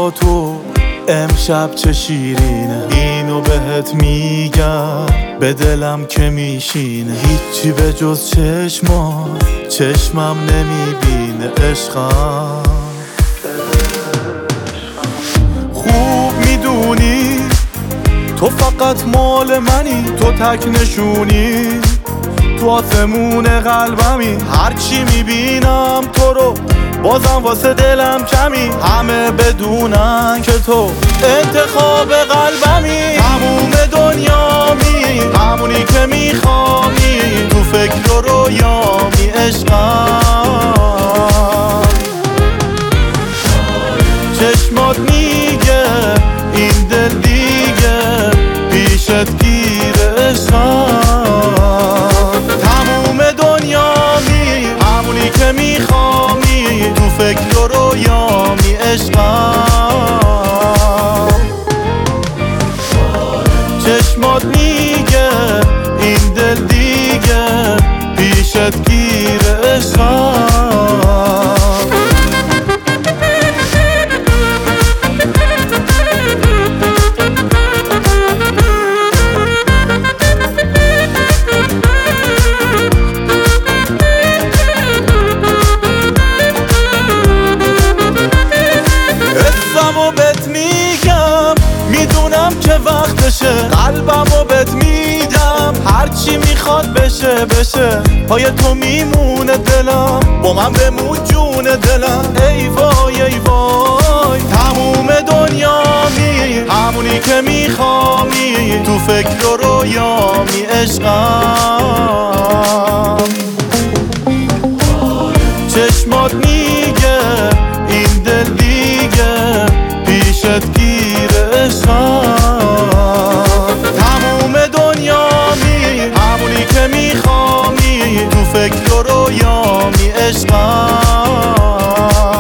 با تو امشب چه شیرینه، اینو بهت میگم به دلم که میشینه. هیچی به جز چشمم نمیبینه عشقم. خوب میدونی تو فقط مال منی، تو تک نشونی تو آسمون قلبمی. هرچی میبینم تو رو بازم واسه دلم کمی، همه بدونن که تو انتخاب قلبمی. تموم دنیامی همونی که میخوامی، تو فکر و رویامی عشقم. چشمات میگه این دل دیگه پیشت گیره عشقم. تموم دنیامی همونی که میخوامی، تو فکر و رویامی عشقم. چشمات میگه این دل دیگه پیشت گیره عشقم. بهت میگم میدونم که وقتشه، قلبمو بهت میدم هرچی میخواد بشه. پای تو میمونه دلم، با من بمون جون دلم. ای وای ای وای تموم دنیامی همونی که میخوامی، تو فکر و رویامی عشقم. چشمات میگه این دل دیگه پیشت گیره عشقم. تموم دنیامی همونی که میخوامی، تو فکر و رویامی عشقم.